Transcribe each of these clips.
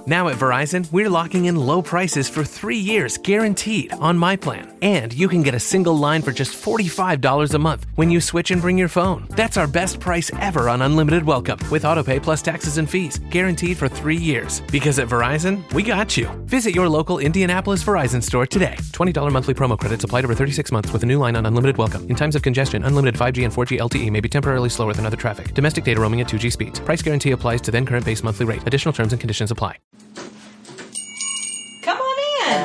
Now at Verizon, we're locking in low prices for 3 years guaranteed on my plan. And you can get a single line for just $45 a month when you switch and bring your phone. That's our best price ever on unlimited welcome with autopay plus taxes and fees, guaranteed for 3 years. Because at Verizon, we got you. Visit your local Indianapolis Verizon store today. $20 monthly promo credits applied over 36 months with a new line on unlimited welcome. In times of congestion, unlimited 5G and 4G LTE may be temporarily slower than other traffic. Domestic data roaming at 2G speeds. Price guarantee applies to then current base monthly rate. Additional terms and conditions apply. Come on in.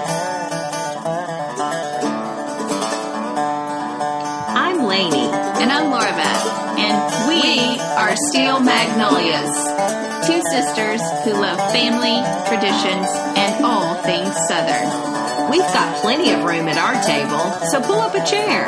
I'm Lainey. And I'm Laura Beth. And we are Steel Magnolias. Two sisters who love family, traditions, and all things Southern. We've got plenty of room at our table, so pull up a chair.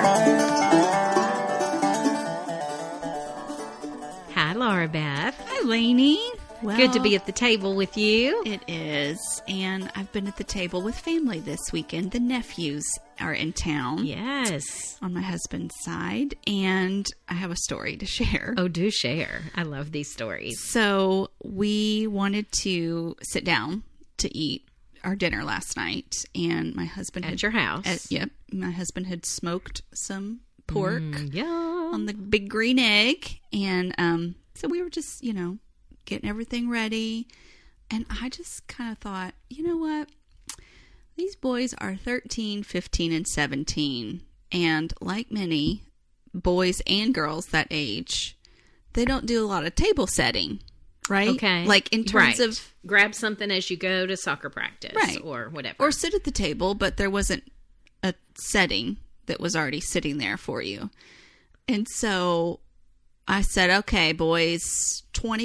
Hi, Laura Beth. Hi, Lainey. Well, Good to be at the table with you. It is. And I've been at the table with family this weekend. The nephews are in town. Yes. On my husband's side. And I have a story to share. Oh, do share. I love these stories. So we wanted to sit down to eat our dinner last night. And my husband At your house. Yep. My husband had smoked some pork Yum. on the big green egg. And so we were just, getting everything ready. And I just kind of thought, you know what? These boys are 13, 15, and 17. And like many boys and girls that age, they don't do a lot of table setting, right? Okay. Like in terms Right. of... Grab something as you go to soccer practice Right. or whatever. Or sit at the table, but there wasn't a setting that was already sitting there for you. And so I said, okay, boys,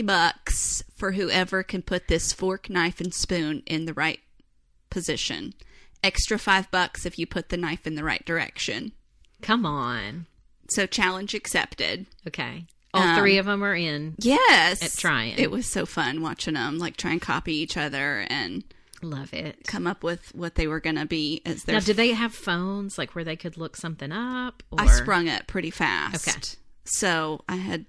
$20 for whoever can put this fork, knife, and spoon in the right position. Extra $5 if you put the knife in the right direction. Come on. So challenge accepted. Okay. All three of them are in. Yes. At trying. It was so fun watching them try and copy each other and Love it. come up with what they were going to be as their... Now, do they have phones where they could look something up? Or... I sprung it pretty fast. Okay. So I had,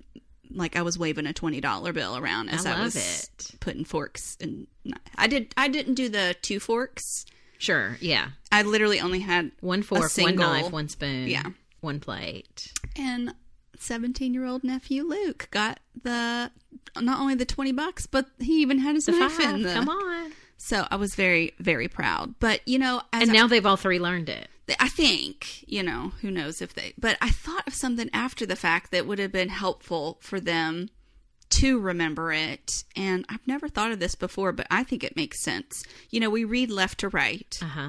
I was waving a $20 bill around as I was putting forks in. I didn't do the 2 forks. Sure, yeah. I literally only had 1 fork, single, 1 knife, 1 spoon, yeah, 1 plate. And 17-year-old nephew Luke got not only the $20, but he even had his knife 5. in the... Come on. So I was very, very proud. But, and now they've all 3 learned it. I think, who knows if they... But I thought of something after the fact that would have been helpful for them to remember it. And I've never thought of this before, but I think it makes sense. We read left to right. Uh-huh.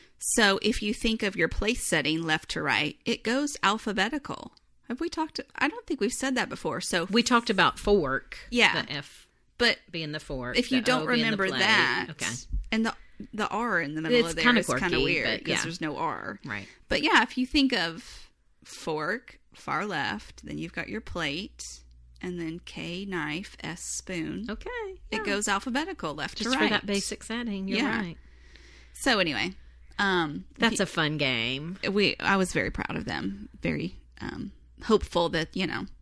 So if you think of your place setting left to right, it goes alphabetical. Have we talked... I don't think we've said that before. So we talked about fork. Yeah. The F but being the fork. If you the don't O being the remember plate. that... Okay. And the R in the middle It's of there kinda is kind of quirky, weird but because yeah. there's no R. Right. But yeah, if you think of fork, far left, then you've got your plate, and then K, knife, S, spoon. Okay. It goes alphabetical, left Just to right. for that basic setting. You're right. So anyway. That's a fun game. I was very proud of them. Very hopeful that,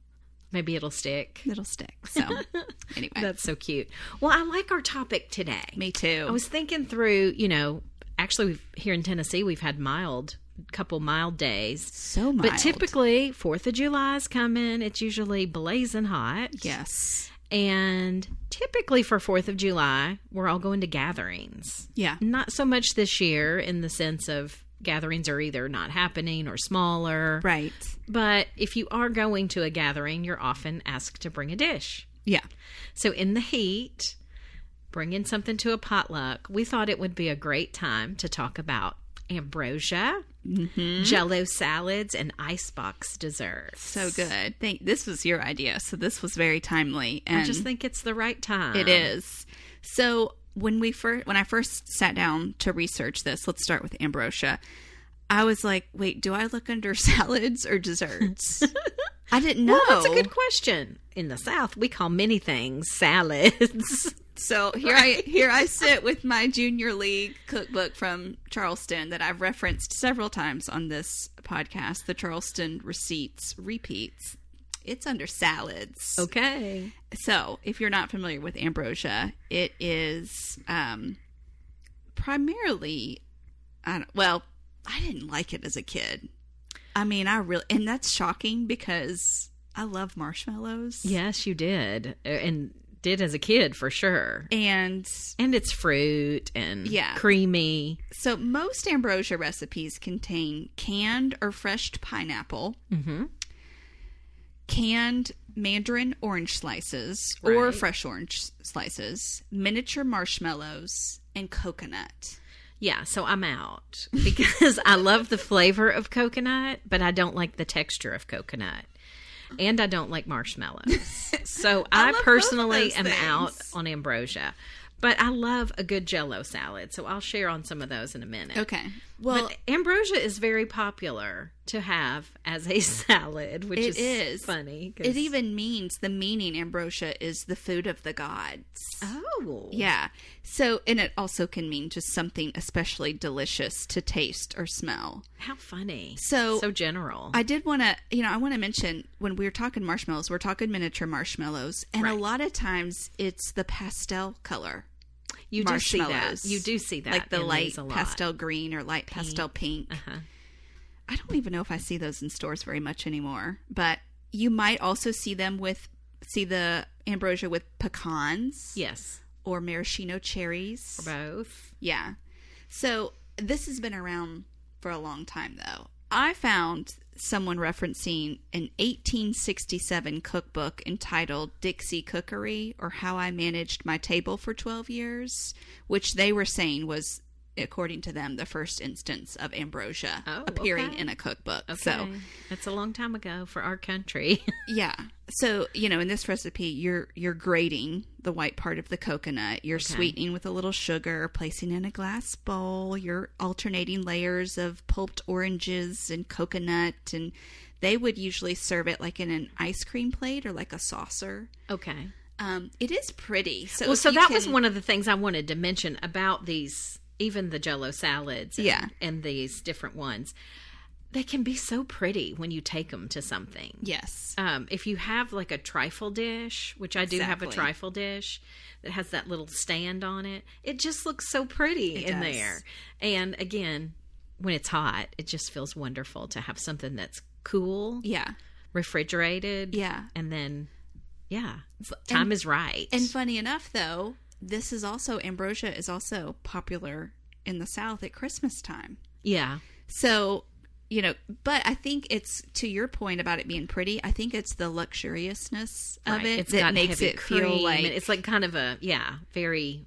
Maybe it'll stick. it'll stick. So anyway. That's so cute. Well, I like our topic today. Me too. I was thinking through, actually here in Tennessee, we've had couple mild days. So mild. But typically, 4th of July is coming. It's usually blazing hot. Yes. And typically for 4th of July, we're all going to gatherings. Yeah. Not so much this year in the sense of gatherings are either not happening or smaller. Right. But if you are going to a gathering, you're often asked to bring a dish. Yeah. So in the heat, bringing something to a potluck, we thought it would be a great time to talk about ambrosia, Jell-O salads, and icebox desserts. So good. This was your idea, so this was very timely. And I just think it's the right time. it is. So when I first sat down to research this, let's start with ambrosia. I was like, wait, do I look under salads or desserts? I didn't know. Well, that's a good question. In the South, we call many things salads. So here I sit with my junior league cookbook from Charleston that I've referenced several times on this podcast, the Charleston Receipts Repeats. It's under salads. Okay. So, if you're not familiar with ambrosia, it is primarily, I didn't like it as a kid. I mean, and that's shocking because I love marshmallows. Yes, you did. And did as a kid for sure. And it's fruit and Yeah. creamy. so most ambrosia recipes contain canned or fresh pineapple, canned mandarin orange slices or Right. fresh orange slices, miniature marshmallows, and coconut. Yeah, so I'm out because I love the flavor of coconut, but I don't like the texture of coconut. And I don't like marshmallows. So I I love personally both am of those out things. on ambrosia. But I love a good Jell-O salad, so I'll share on some of those in a minute. Okay. Well, But ambrosia is very popular to have as a salad, which it is is funny. 'Cause- It even means the meaning ambrosia is the food of the gods. Oh. Yeah. So, and it also can mean just something especially delicious to taste or smell. How funny. So general. I did want to, I want to mention when we were talking marshmallows, we're talking miniature marshmallows. And a Right. lot of times it's the pastel color. You do see that. marshmallows. You do see that. Like the in light these a lot. pastel green or light pastel pink. Uh-huh. I don't even know if I see those in stores very much anymore. But you might also see the ambrosia with pecans Yes. or maraschino cherries. Both. Yeah. So this has been around for a long time, though. I found someone referencing an 1867 cookbook entitled Dixie Cookery, or How I Managed My Table for 12 Years, which they were saying was, according to them, the first instance of ambrosia appearing okay. in a cookbook. Okay. So, That's a long time ago for our country. yeah. So, in this recipe, you're grating the white part of the coconut. You're sweetening with a little sugar, placing in a glass bowl. You're alternating layers of pulped oranges and coconut. And they would usually serve it like in an ice cream plate or like a saucer. Okay. It is pretty. So, Well, if so you that was can- one of the things I wanted to mention about these, even the Jell-O salads and, Yeah. and these different ones. They can be so pretty when you take them to something. Yes. If you have like a trifle dish, which I do have a Exactly. trifle dish that has that little stand on it, it just looks so pretty It in does. there. And again, when it's hot, it just feels wonderful to have something that's cool, Yeah. refrigerated. Yeah. And then, time is right. And funny enough, though, ambrosia is also popular in the South at Christmas time. yeah. So, but I think it's, to your point about it being pretty, I think it's the luxuriousness of Right. it It's that got makes heavy it feel cream, like, and it's like kind of a very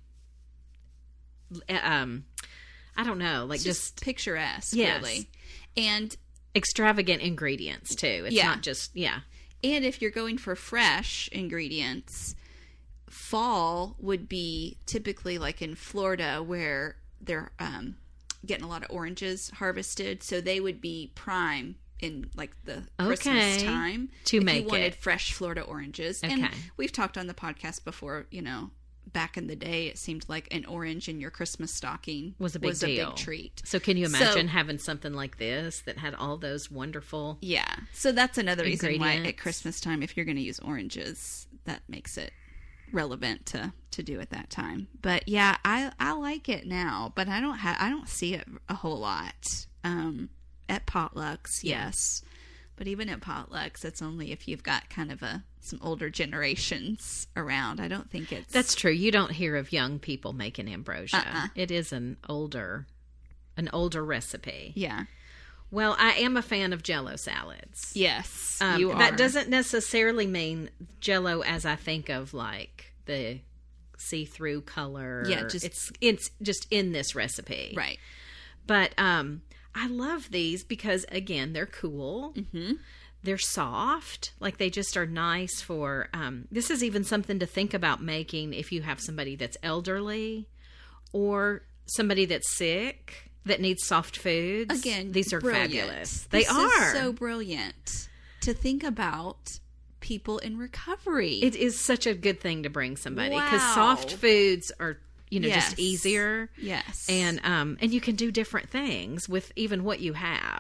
I don't know, like just picturesque, Yes. really. And extravagant ingredients too. It's Yeah. not just And if you're going for fresh ingredients, fall would be typically like in Florida where they're getting a lot of oranges harvested. So they would be prime in like the Christmas time to if make you wanted it. fresh Florida oranges. And Okay. we've talked on the podcast before, back in the day, it seemed like an orange in your Christmas stocking was a big deal. treat. So can you imagine having something like this that had all those wonderful Yeah. So that's another reason why at Ingredients. Christmas time, if you're going to use oranges, that makes it relevant to do at that time. But yeah, I like it now, but I don't see it a whole lot. At potlucks, yes. But even at potlucks, it's only if you've got kind of some older generations around. I don't think it's... That's true. You don't hear of young people making ambrosia. It is an older recipe. Yeah. Well, I am a fan of Jell-O salads. Yes, you are. That doesn't necessarily mean Jell-O as I think of like the see-through color. Yeah, just- it's just in this recipe. Right. But I love these because again, they're cool. Mm-hmm. They're soft. Like they just are nice for. This is even something to think about making if you have somebody that's elderly or somebody that's sick that needs soft foods. Again, these are brilliant. fabulous. This They are is so brilliant to think about people in recovery. It is such a good thing to bring somebody because Wow. soft foods are Yes. just easier. Yes. And you can do different things with even what you have.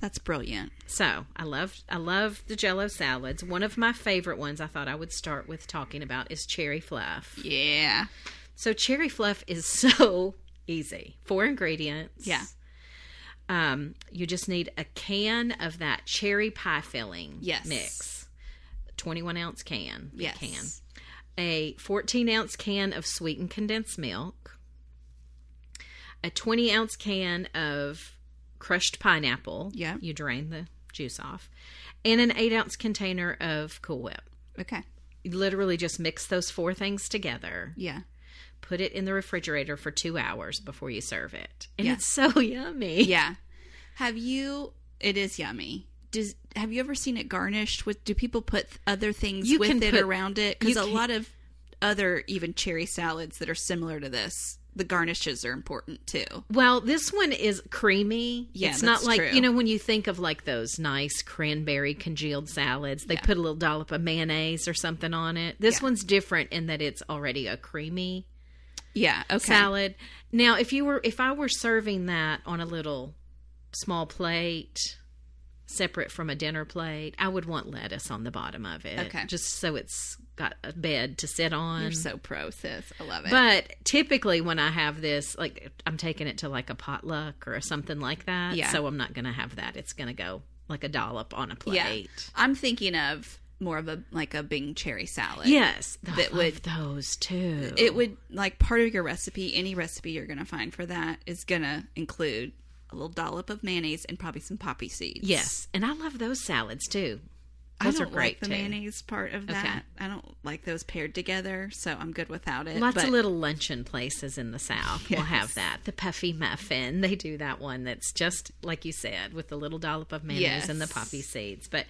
That's brilliant. So I love the Jell-O salads. One of my favorite ones I thought I would start with talking about is cherry fluff. Yeah. So cherry fluff is so easy. 4 ingredients. Yeah. You just need a can of that cherry pie filling mix. 21-ounce can. Yes. Can. A 14-ounce can of sweetened condensed milk. A 20-ounce can of crushed pineapple. Yeah. You drain the juice off. And an 8-ounce container of Cool Whip. Okay. You literally just mix those 4 things together. Yeah. Put it in the refrigerator for 2 hours before you serve it. And Yeah. it's so yummy. Yeah. It is yummy. Have you ever seen it garnished with, do people put other things around it? Because a lot of other even cherry salads that are similar to this, the garnishes are important too. Well, this one is creamy. Yeah, it's not that's like, true. when you think of like those nice cranberry congealed salads, they put a little dollop of mayonnaise or something on it. This one's different in that it's already a creamy salad. Now, if I were serving that on a little small plate, separate from a dinner plate, I would want lettuce on the bottom of it. Okay. Just so it's got a bed to sit on. You're so pro, sis. I love it. But typically when I have this, like I'm taking it to like a potluck or something like that. Yeah. So I'm not going to have that. It's going to go like a dollop on a plate. Yeah. I'm thinking of more of a Bing cherry salad. Yes. I love would those too. It would, like, part of your recipe, any recipe you're going to find for that is going to include a little dollop of mayonnaise and probably some poppy seeds. Yes. And I love those salads too. Those I don't are great like the too. mayonnaise part of that. I don't like those paired together, so I'm good without it. Lots of little luncheon places in the South will Yes. have that. The Puffy Muffin, they do that one that's just, like you said, with the little dollop of mayonnaise and the Yes. poppy seeds. But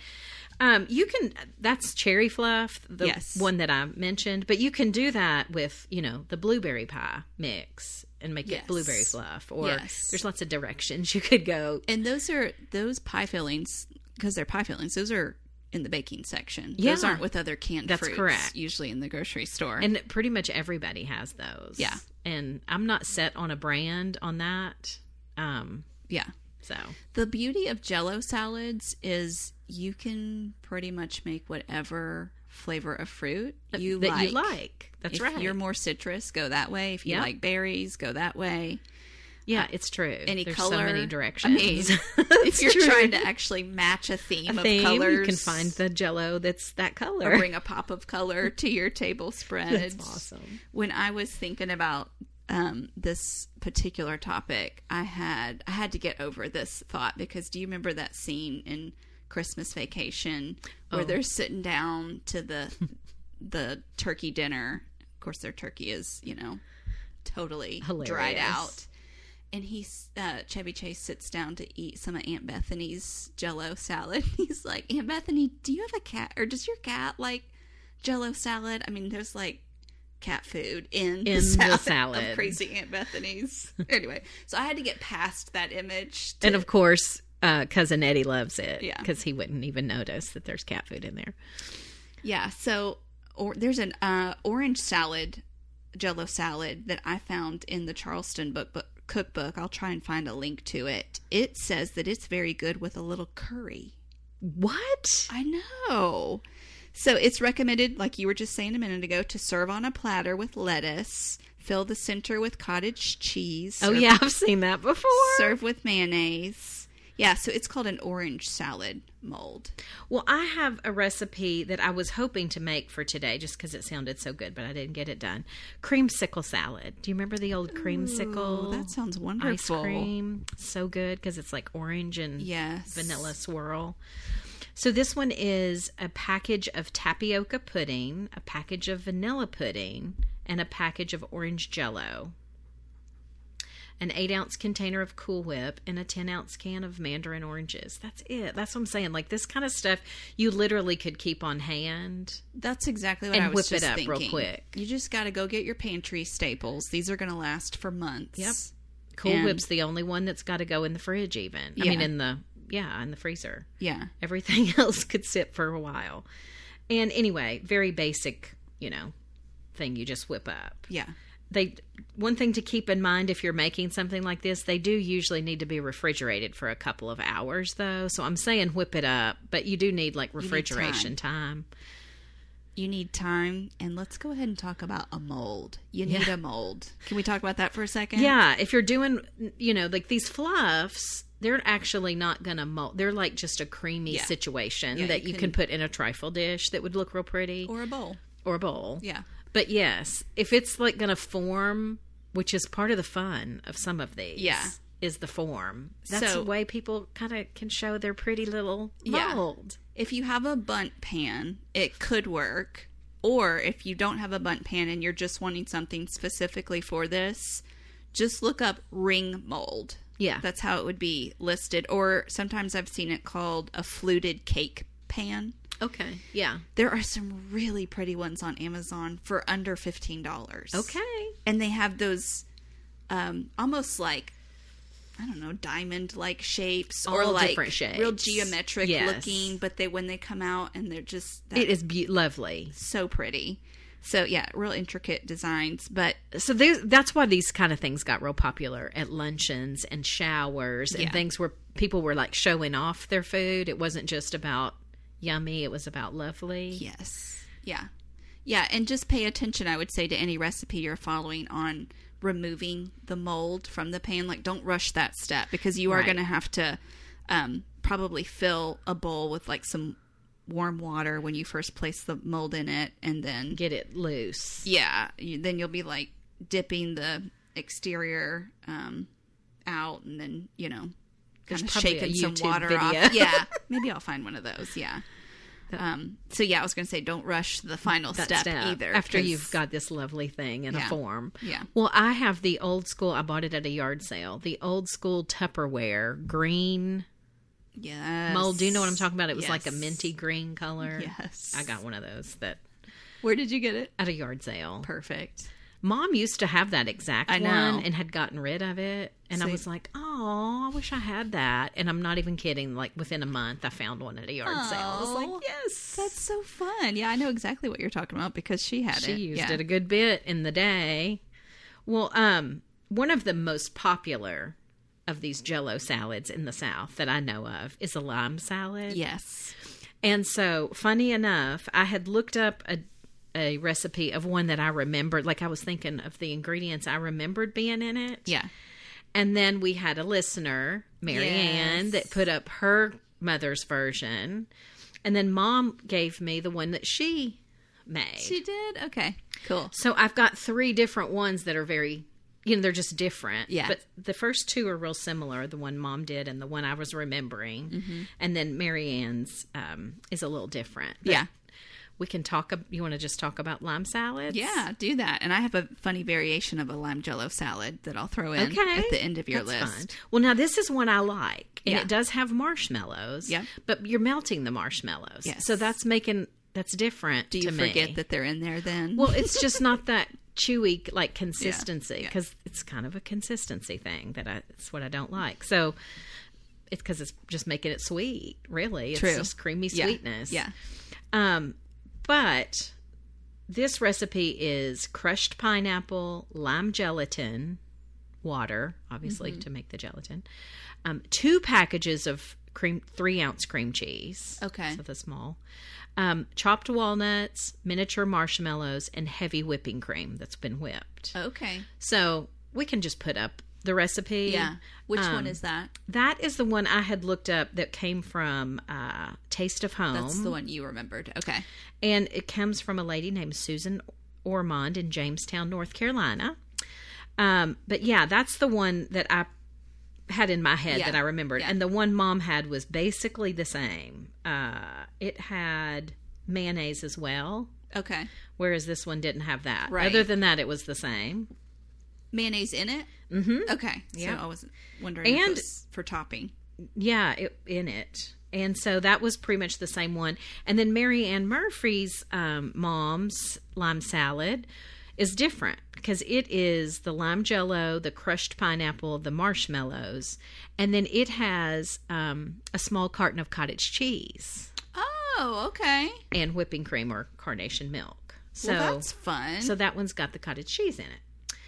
that's cherry fluff, the one that I mentioned. But you can do that with, the blueberry pie mix and make it blueberry fluff. Or there's lots of directions you could go. And those pie fillings, because they're pie fillings, those are in the baking section. Yeah. Those aren't with other canned That's fruits. correct. Usually in the grocery store. And pretty much everybody has those. Yeah. And I'm not set on a brand on that. Yeah. So The beauty of Jell-O salads is you can pretty much make whatever flavor of fruit you like. That's right. If you're more citrus, go that way. If you like berries, go that way. Yeah, it's true. Any There's color. so many directions. I mean, if you're trying to actually match a theme of colors, you can find the Jell-O that's that color. or bring a pop of color to your table spreads. That's awesome. When I was thinking about this particular topic, I had to get over this thought, because do you remember that scene in Christmas Vacation where they're sitting down to the turkey dinner? Of course, their turkey is, totally Hilarious. dried out. And Chevy Chase sits down to eat some of Aunt Bethany's Jell-O salad. He's like, Aunt Bethany, do you have a cat? Or does your cat like Jell-O salad? I mean, there's like cat food in the salad of crazy Aunt Bethany's. Anyway, so I had to get past that image. And of course, Cousin Eddie loves it. Yeah. Because he wouldn't even notice that there's cat food in there. Yeah, so there's an orange salad, Jell-O salad, that I found in the Charleston cookbook. I'll try and find a link to it. It says that it's very good with a little curry. What? I know. So it's recommended, like you were just saying a minute ago, to serve on a platter with lettuce, fill the center with cottage cheese. Yeah, I've seen that before. Serve with mayonnaise. Yeah, so it's called an orange salad mold. Well, I have a recipe that I was hoping to make for today just because it sounded so good, but I didn't get it done. Creamsicle salad. Do you remember the old creamsicle? Oh, that sounds wonderful. Ice cream. So good because it's like orange and Yes. vanilla swirl. So this one is a package of tapioca pudding, a package of vanilla pudding, and a package of orange Jell-O. An 8-ounce container of Cool Whip, and a 10-ounce can of mandarin oranges. That's it. That's what I'm saying. Like this kind of stuff, you literally could keep on hand. That's exactly what And I was whip just it up thinking. real quick. You just got to go get your pantry staples. These are going to last for months. Yep. Cool And- Whip's the only one that's got to go in the fridge even. I Yeah. mean, in the freezer. Yeah. Everything else could sit for a while. And anyway, very basic, thing you just whip up. Yeah. one thing to keep in mind if you're making something like this, they do usually need to be refrigerated for a couple of hours, though. So I'm saying whip it up, but you do need like refrigeration time. You need time, and let's go ahead and talk about a mold. You need a mold. Can we talk about that for a second? Yeah, if you're doing, like these fluffs, they're actually not going to mold. They're like just a creamy situation that you can put in a trifle dish that would look real pretty. Or a bowl. Yeah. But yes, if it's like going to form, which is part of the fun of some of these, is the form. That's the way people kind of can show their pretty little mold. If you have a bundt pan, it could work. Or if you don't have a bundt pan and you're just wanting something specifically for this, just look up ring mold. Yeah. That's how it would be listed. Or sometimes I've seen it called a fluted cake pan. Okay. Yeah. There are some really pretty ones on Amazon for under $15. Okay. And they have those almost like, I don't know, diamond-like shapes. All or like different shapes. Real geometric looking. But when they come out and they're just... It is lovely. So pretty. So, yeah, real intricate designs. But so that's why these kind of things got real popular at luncheons and showers and things where people were like showing off their food. It wasn't just about yummy. It was about lovely. Yes. Yeah. Yeah, and just pay attention, I would say, to any recipe you're following on removing the mold from the pan. Like, don't rush that step because you are going to have to probably fill a bowl with like some warm water when you first place the mold in it and then get it loose. Yeah. Then you'll be like dipping the exterior out and then, kind of shaking some water off. Yeah. Maybe I'll find one of those. Yeah. So yeah, I was going to say, don't rush the final step either. After you've got this lovely thing in a form. Yeah. Well, I have the old school, I bought it at a yard sale, the old school Tupperware green mold. Do you know what I'm talking about? It was like a minty green color. Yes. I got one of those. Where did you get it? At a yard sale. Perfect. Mom used to have that exact one and had gotten rid of it. And I was like, oh, I wish I had that. And I'm not even kidding. Like within a month, I found one at a yard sale. I was like, yes. That's so fun. Yeah, I know exactly what you're talking about because she had it. She used it a good bit in the day. Well, one of the most popular of these Jell-O salads in the South that I know of is a lime salad. Yes. And so, funny enough, I had looked up a recipe of one that I remembered. Like I was thinking of the ingredients I remembered being in it. Yeah. And then we had a listener, Mary Ann, that put up her mother's version. And then Mom gave me the one that she made. She did? Okay. Cool. So I've got 3 different ones that are very, they're just different. Yeah. But the first 2 are real similar, the one Mom did and the one I was remembering. Mm-hmm. And then Mary Ann's is a little different. But yeah. We can talk. You want to just talk about lime salads? Yeah, do that. And I have a funny variation of a lime Jell-O salad that I'll throw in at the end of your list. Fun. Well, now this is one I like, and it does have marshmallows. Yeah, but you're melting the marshmallows. Yes. So that's different. Do you forget that they're in there then? Well, it's just not that chewy like consistency because it's kind of a consistency thing it's what I don't like. So it's because it's just making it sweet. Really, it's just creamy sweetness. Yeah. But this recipe is crushed pineapple, lime gelatin, water, obviously, to make the gelatin, 2 packages of 3-ounce cream cheese. Okay. So the small. Chopped walnuts, miniature marshmallows, and heavy whipping cream that's been whipped. Okay. So we can just put up the recipe. Yeah. Which one is that? That is the one I had looked up that came from Taste of Home. That's the one you remembered. Okay. And it comes from a lady named Susan Ormond in Jamestown, North Carolina. But yeah, that's the one that I had in my head that I remembered. Yeah. And the one Mom had was basically the same. It had mayonnaise as well. Okay. Whereas this one didn't have that. Right. Other than that, it was the same. Mayonnaise in it? Mm-hmm. Okay. Yeah. So I was wondering if it was for topping. Yeah, in it. And so that was pretty much the same one. And then Mary Ann Murphy's mom's lime salad is different because it is the lime Jell-O, the crushed pineapple, the marshmallows, and then it has a small carton of cottage cheese. Oh, okay. And whipping cream or carnation milk. So well, that's fun. So that one's got the cottage cheese in it.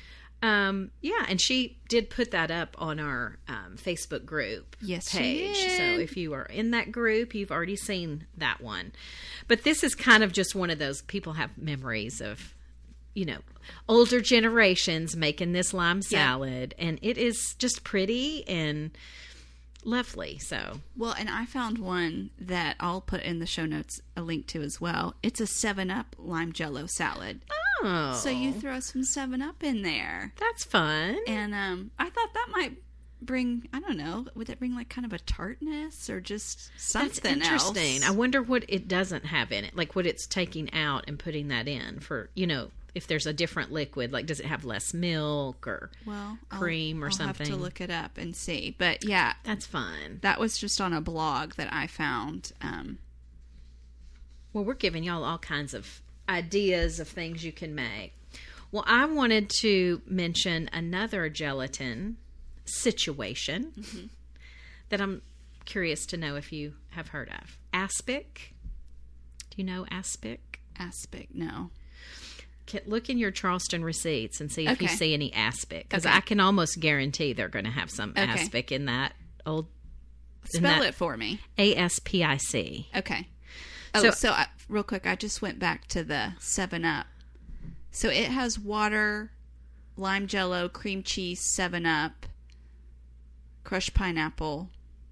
Yeah, and she did put that up on our Facebook group Yes, she page. did. So if you are in that group, you've already seen that one. But this is kind of just one of those, people have memories of, older generations making this lime salad. And it is just pretty and lovely. So, Well, and I found one that I'll put in the show notes a link to as well. It's a 7-Up lime jello salad. oh, So you throw some 7-Up in there. that's fun. And I thought that might bring, I don't know, would it bring like kind of a tartness or just something That's interesting. else? I wonder what it doesn't have in it, like what it's taking out and putting that in for, if there's a different liquid, like does it have less milk or cream or I'll something? have to look it up and see. But yeah, That's fun. that was just on a blog that I found. Well, we're giving y'all all kinds of ideas of things you can make. Well, I wanted to mention another gelatin situation that I'm curious to know if you have heard of. Aspic. Do you know aspic? Aspic, no. Look in your Charleston receipts and see if you Okay. see any aspic. Because Okay. I can almost guarantee they're going to have some Okay. aspic in that old... Spell it for me. ASPIC. Okay. So- So real quick, I just went back to the 7-Up. So it has water, lime jello, cream cheese, 7-Up, crushed pineapple.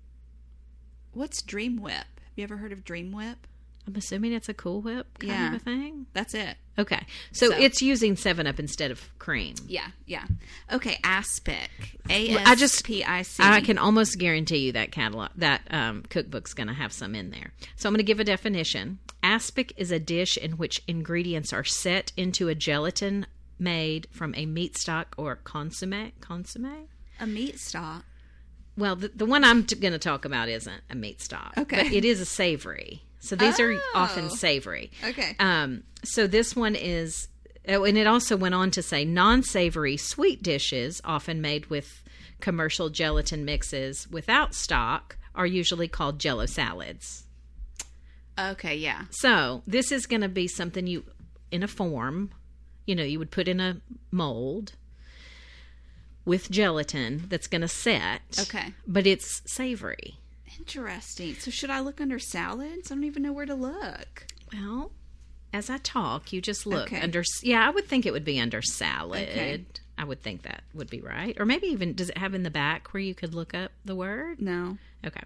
What's Dream Whip? Have you ever heard of Dream Whip? I'm assuming it's a Cool Whip kind Yeah. of a thing. That's it. Okay. So So- it's using 7-Up instead of cream. Yeah. Okay, Aspic. I just- ASPIC. I can almost guarantee you that cookbook's going to have some in there. So I'm going to give a definition. Aspic is a dish in which ingredients are set into a gelatin made from a meat stock or consomme. Consomme? A meat stock. Well, the one I'm going to talk about isn't a meat stock. Okay. But it is a savory. So these are often Oh. savory. Okay. So this one is, and it also went on to say non-savory sweet dishes often made with commercial gelatin mixes without stock are usually called jello salads. Okay, yeah. So this is going to be something you, in a form, you would put in a mold with gelatin that's going to set. Okay. But it's savory. Interesting. So should I look under salads? I don't even know where to look. Well, as I talk, you just look Okay. under. Yeah, I would think it would be under salad. Okay. I would think that would be right. Or maybe even, does it have in the back where you could look up the word? No. Okay.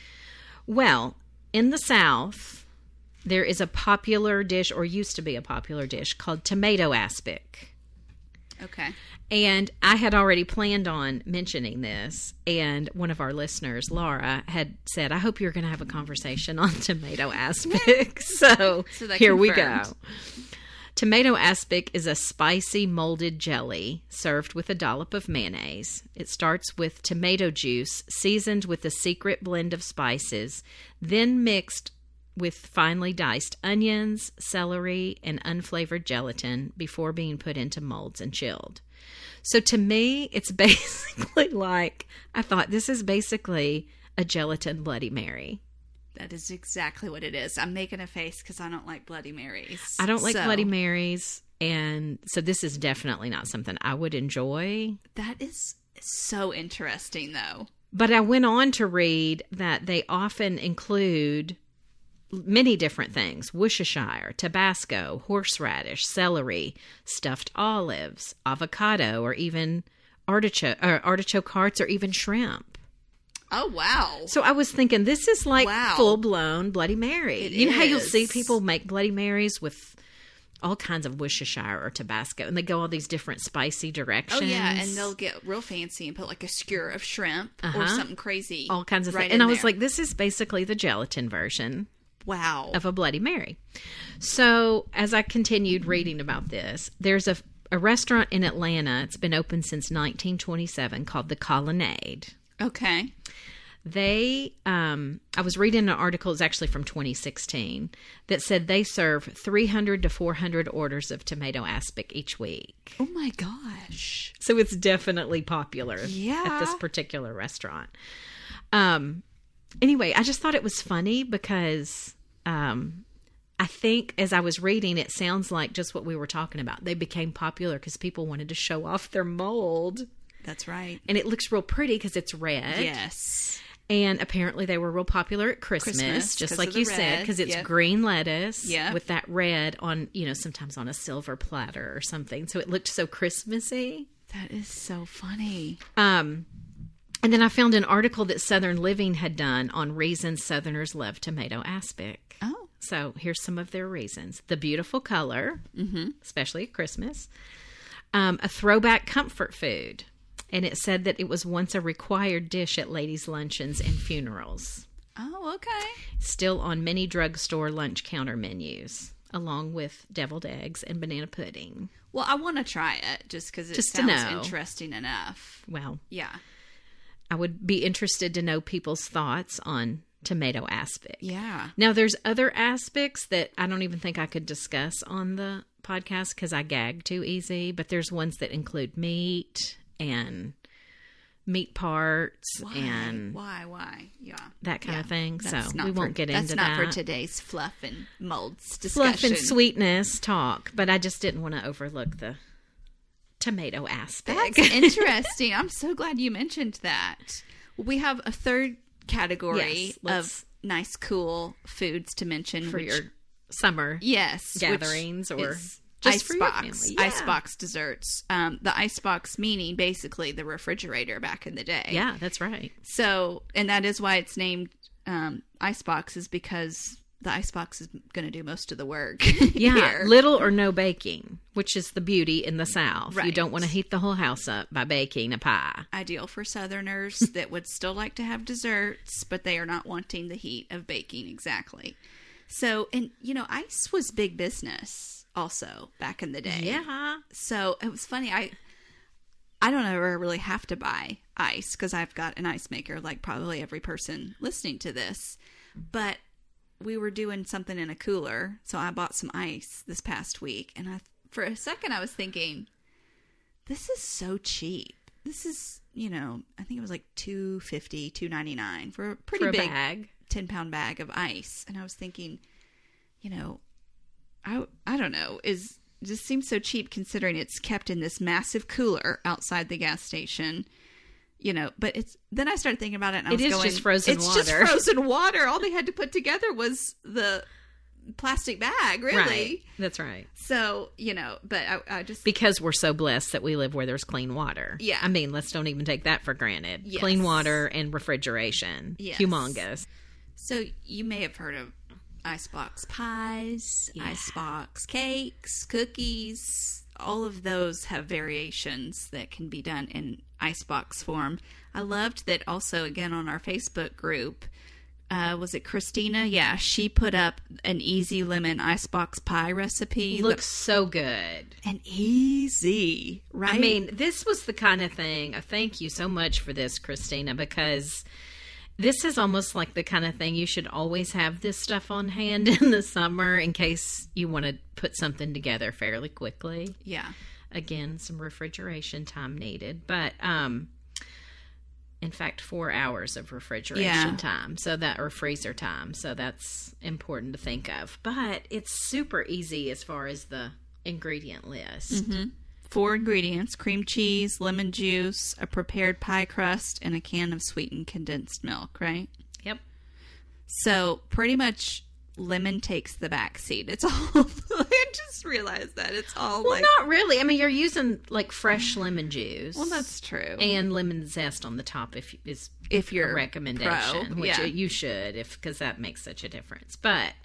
Well, in the South, there is a popular dish, or used to be a popular dish, called tomato aspic. Okay. And I had already planned on mentioning this, and one of our listeners, Laura, had said, I hope you're going to have a conversation on tomato aspic. So that here we go. confirmed. Tomato aspic is a spicy molded jelly served with a dollop of mayonnaise. It starts with tomato juice seasoned with a secret blend of spices, then mixed with finely diced onions, celery, and unflavored gelatin before being put into molds and chilled. So to me, it's basically like, I thought this is basically a gelatin Bloody Mary. That is exactly what it is. I'm making a face because I don't like Bloody Marys. I don't like So, Bloody Marys, and so this is definitely not something I would enjoy. That is so interesting, though. But I went on to read that they often include many different things: Worcestershire, Tabasco, horseradish, celery, stuffed olives, avocado, or even artichoke hearts, or even shrimp. Oh, wow. So I was thinking, this is like Wow. full-blown Bloody Mary. It You know how you'll is. see people make Bloody Marys with all kinds of Worcestershire or Tabasco, and they go all these different spicy directions. Oh, yeah. And they'll get real fancy and put like a skewer of shrimp or Uh-huh. something crazy. all kinds of right things. And in I was there. like, this is basically the gelatin version wow. of a Bloody Mary. So as I continued reading about this, there's a restaurant in Atlanta. It's been open since 1927 called The Colonnade. Okay. They, I was reading an article, it's actually from 2016, that said they serve 300 to 400 orders of tomato aspic each week. Oh, my gosh. So it's definitely popular Yeah. at this particular restaurant. Anyway, I just thought it was funny because I think as I was reading, it sounds like just what we were talking about. They became popular because people wanted to show off their mold. That's right. And it looks real pretty because it's red. Yes. And apparently they were real popular at Christmas just like you said, because it's green lettuce with that red on, sometimes on a silver platter or something. So it looked so Christmassy. That is so funny. And then I found an article that Southern Living had done on reasons Southerners love tomato aspic. Oh. So here's some of their reasons. The beautiful color, especially at Christmas. A throwback comfort food. And it said that it was once a required dish at ladies' luncheons and funerals. Oh, okay. Still on many drugstore lunch counter menus, along with deviled eggs and banana pudding. Well, I want to try it just because it sounds interesting enough. Well, yeah. I would be interested to know people's thoughts on tomato aspic. Yeah. Now, there's other aspics that I don't even think I could discuss on the podcast because I gag too easy, but there's ones that include meat and meat parts and why yeah, that kind of thing. That's so we won't get into that. That's not for today's fluff and molds discussion. Fluff and sweetness talk, but I just didn't want to overlook the tomato aspect. That's interesting. I'm so glad you mentioned that. We have a third category of nice, cool foods to mention for your summer gatherings or just Icebox. Yeah. Icebox desserts. The icebox meaning basically the refrigerator back in the day. Yeah, that's right. So, and that is why it's named icebox, is because the icebox is going to do most of the work. Yeah, here. Little or no baking, which is the beauty in the South. Right. You don't want to heat the whole house up by baking a pie. Ideal for Southerners that would still like to have desserts, but they are not wanting the heat of baking. Exactly. So, and ice was big business also back in the day. Yeah. So it was funny. I don't ever really have to buy ice because I've got an ice maker, like probably every person listening to this. But we were doing something in a cooler, so I bought some ice this past week. And for a second, I was thinking, this is so cheap. This is, I think it was like $2.50, $2.99 for a pretty big bag. 10-pound bag of ice. And I was thinking, I don't know, just seems so cheap considering it's kept in this massive cooler outside the gas station. But then I started thinking about it and I was going, just frozen water. It's just frozen water. All they had to put together was the plastic bag, really. Right. That's right. So, but I just... Because we're so blessed that we live where there's clean water. Yeah. I mean, let's don't even take that for granted. Yes. Clean water and refrigeration. Yes. Humongous. So you may have heard of icebox pies, icebox cakes, cookies. All of those have variations that can be done in icebox form. I loved that also, again, on our Facebook group, was it Christina? Yeah, she put up an easy lemon icebox pie recipe. Looks so good. And easy, right? I mean, this was the kind of thing, thank you so much for this, Christina, because this is almost like the kind of thing you should always have this stuff on hand in the summer in case you want to put something together fairly quickly. Yeah. Again, some refrigeration time needed, but in fact 4 hours of refrigeration time, so that, or freezer time, so that's important to think of. But it's super easy as far as the ingredient list. 4 ingredients: cream cheese, lemon juice, a prepared pie crust, and a can of sweetened condensed milk, right? Yep. So pretty much lemon takes the back seat. It's all, I just realized that. It's all not really. I mean, you're using like fresh lemon juice. Well, that's true. And lemon zest on the top if you're a recommendation, which you should, because that makes such a difference. But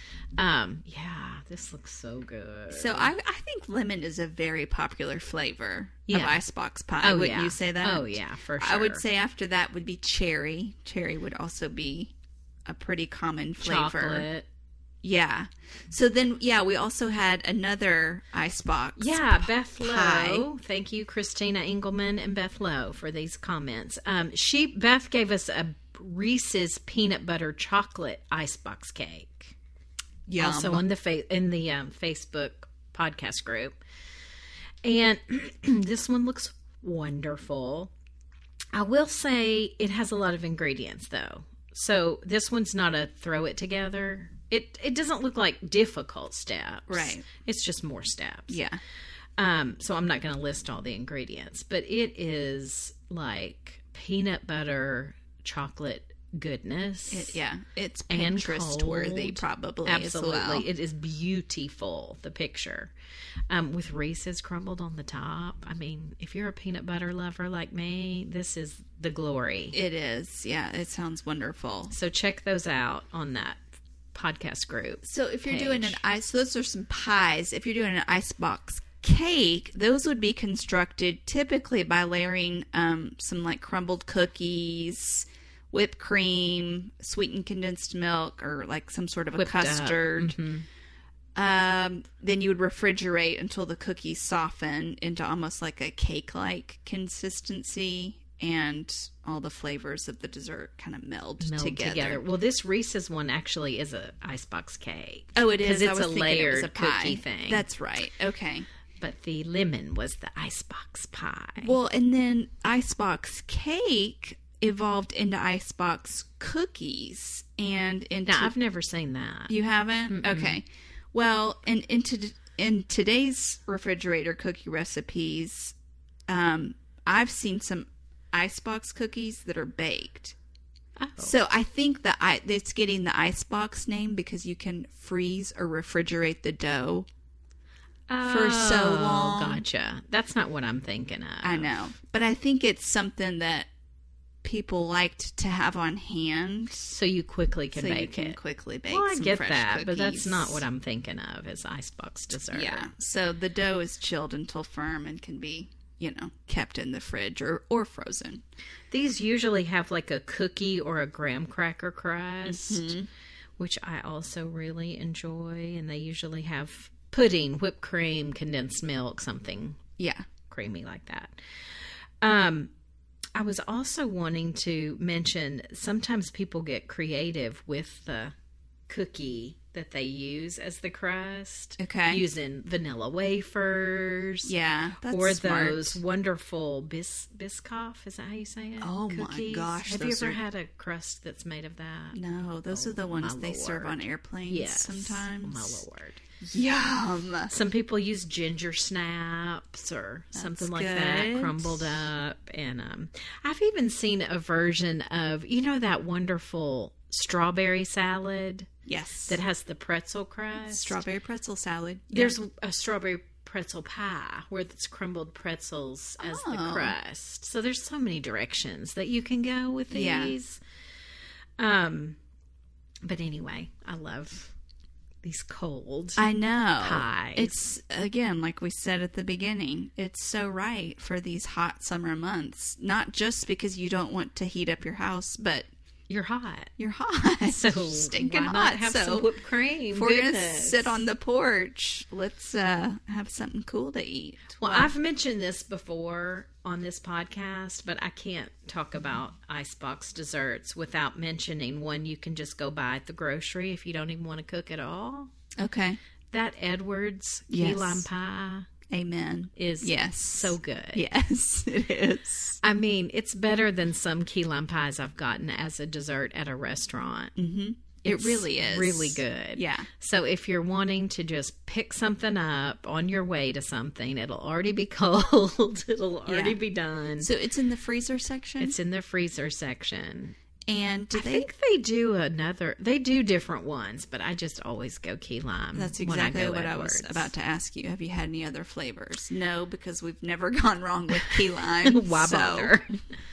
this looks so good. So I think lemon is a very popular flavor of icebox pie. Oh, Wouldn't you say that? Oh, yeah, for sure. I would say after that would be cherry. Cherry would also be a pretty common flavor. Chocolate. Yeah. So then, we also had another icebox. Yeah, Beth Lowe. Thank you, Christina Engelman and Beth Lowe, for these comments. Beth gave us a Reese's peanut butter chocolate icebox cake. Yum. Also in the Facebook podcast group. And this one looks wonderful. I will say it has a lot of ingredients, though. So this one's not a throw it together. It doesn't look like difficult steps. Right. It's just more steps. Yeah. So I'm not going to list all the ingredients, but it is like peanut butter chocolate goodness. It's and Pinterest cold. worthy probably. Absolutely. As well. It is beautiful, the picture. With Reese's crumbled on the top. I mean, if you're a peanut butter lover like me, this is the glory. It is. Yeah, it sounds wonderful. So check those out on that podcast group. So if you're page. doing an ice, so those are some pies. If you're doing an icebox cake, those would be constructed typically by layering some like crumbled cookies, whipped cream, sweetened condensed milk, or like some sort of a Whipped custard. Then you would refrigerate until the cookies soften into almost like a cake-like consistency, and all the flavors of the dessert kind of meld together. Well, this Reese's one actually is a icebox cake. Oh, it is. Because it's I was a thinking layered it was a pie. cookie thing. That's right. Okay. But the lemon was the icebox pie. Well, and then icebox cake evolved into icebox cookies and into. Now, I've never seen that. You haven't? Okay. Well, and in today's refrigerator cookie recipes, I've seen some icebox cookies that are baked. Oh. So I think that it's getting the icebox name because you can freeze or refrigerate the dough for so long. Gotcha. That's not what I'm thinking of. I know. But I think it's something that people liked to have on hand. So you quickly can so bake you can it. quickly bake Well, I some get fresh that, cookies. but that's not what I'm thinking of as icebox dessert. Yeah. So the dough is chilled until firm and can be, kept in the fridge or frozen. These usually have like a cookie or a graham cracker crust, which I also really enjoy. And they usually have pudding, whipped cream, condensed milk, something creamy like that. I was also wanting to mention sometimes people get creative with the cookie that they use as the crust. Okay. Using vanilla wafers. Yeah, that's or smart. those wonderful Biscoff. Is that how you say it? Oh, my Cookies. gosh, Have you those ever are- had a crust that's made of that? No, those are the ones my they serve Lord. on airplanes Yes. sometimes. Oh, my Lord. Yum. Some people use ginger snaps or something like that, good. crumbled up. And I've even seen a version of, that wonderful strawberry salad Yes. that has the pretzel crust. Strawberry pretzel salad. There's a strawberry pretzel pie where it's crumbled pretzels as the crust. So there's so many directions that you can go with these. But anyway, I love these cold I know. pies. It's, again, like we said at the beginning, it's so right for these hot summer months. Not just because you don't want to heat up your house, but You're hot. you're hot. So stinking why hot. not have so some whipped cream? if we're going to Goodness. sit on the porch, let's have something cool to eat. Well, I've mentioned this before on this podcast, but I can't talk about icebox desserts without mentioning one you can just go buy at the grocery if you don't even want to cook at all. Okay. That Edwards key Yes. lime pie Amen. is Yes. so good. Yes, it is. I mean, it's better than some key lime pies I've gotten as a dessert at a restaurant. It It's really is. really good. Yeah. So if you're wanting to just pick something up on your way to something, it'll already be cold. It'll already be done. So it's in the freezer section? It's in the freezer section. and do I they... think they do different ones, but I just always go key lime. That's when I exactly go what Edwards. I was about to ask you. Have you had any other flavors? No, because we've never gone wrong with key lime. Why so- bother?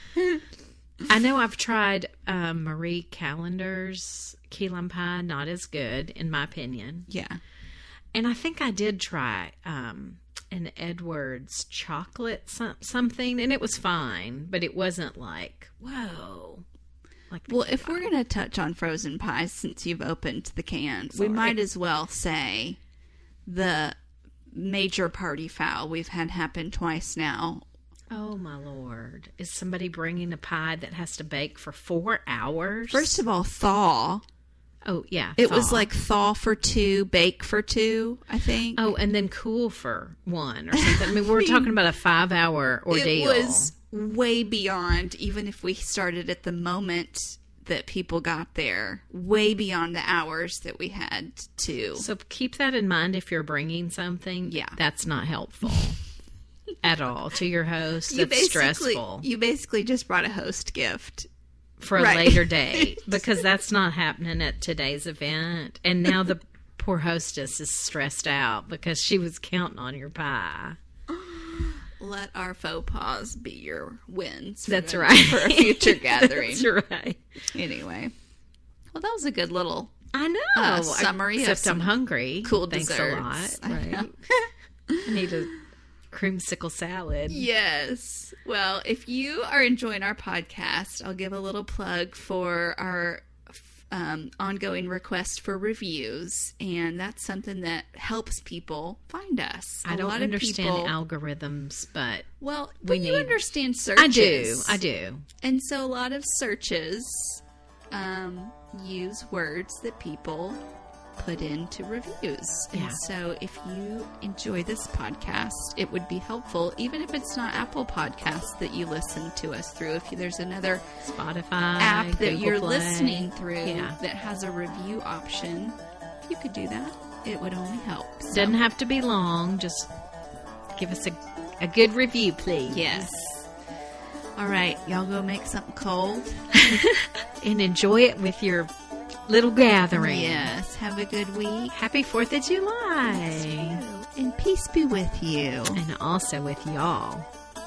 I know I've tried Marie Callender's key lime pie. Not as good, in my opinion. Yeah. And I think I did try an Edwards chocolate something, and it was fine, but it wasn't like, whoa. Like the Well, key if we're lime. going to touch on frozen pies, since you've opened the can, Sorry. we might as well say the major party foul we've had happen twice now. Oh, my Lord. Is somebody bringing a pie that has to bake for 4 hours? First of all, thaw. Oh, yeah. It was thaw. like thaw for 2, bake for 2, I think. Oh, and then cool for 1 or something. I mean, we're talking about a 5-hour ordeal. It was way beyond, even if we started at the moment that people got there way beyond the hours that we had to. So keep that in mind if you're bringing something. Yeah. That's not helpful at all to your host. You That's stressful. You basically just brought a host gift. For a Right. later date, because that's not happening at today's event. And now the poor hostess is stressed out because she was counting on your pie. Let our faux pas be your wins. That's right. For a future gathering. That's right. Anyway. Well, that was a good little I know. summary of Except I'm some hungry. cool Thanks desserts. a lot. Right. I need a creamsicle salad. Yes. Well, if you are enjoying our podcast, I'll give a little plug for our ongoing request for reviews, and that's something that helps people find us. I A don't lot of understand people, algorithms, but well, we but you need- understand searches. I do. And so a lot of searches use words that people put into reviews. Yeah. And so if you enjoy this podcast, it would be helpful, even if it's not Apple Podcasts that you listen to us through. If there's another Spotify app that Google you're Play. listening through Yeah. that has a review option, if you could do that, it would only help. So, Doesn't have to be long. Just give us a good review, please. yes. All right, y'all go make something cold. And enjoy it with your little gathering. Yes, have a good week. Happy 4th of July. And peace be with you. And also with y'all.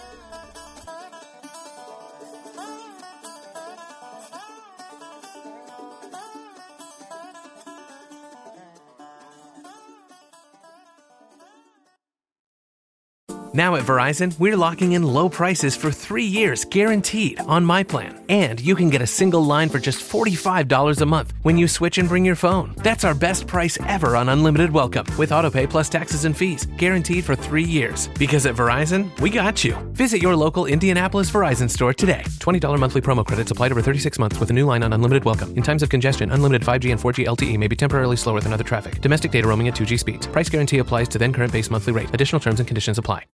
Now at Verizon, we're locking in low prices for 3 years guaranteed on my plan. And you can get a single line for just $45 a month when you switch and bring your phone. That's our best price ever on unlimited welcome with autopay plus taxes and fees, guaranteed for 3 years. Because at Verizon, we got you. Visit your local Indianapolis Verizon store today. $20 monthly promo credits applied over 36 months with a new line on unlimited welcome. In times of congestion, unlimited 5G and 4G LTE may be temporarily slower than other traffic. Domestic data roaming at 2G speeds. Price guarantee applies to then current base monthly rate. Additional terms and conditions apply.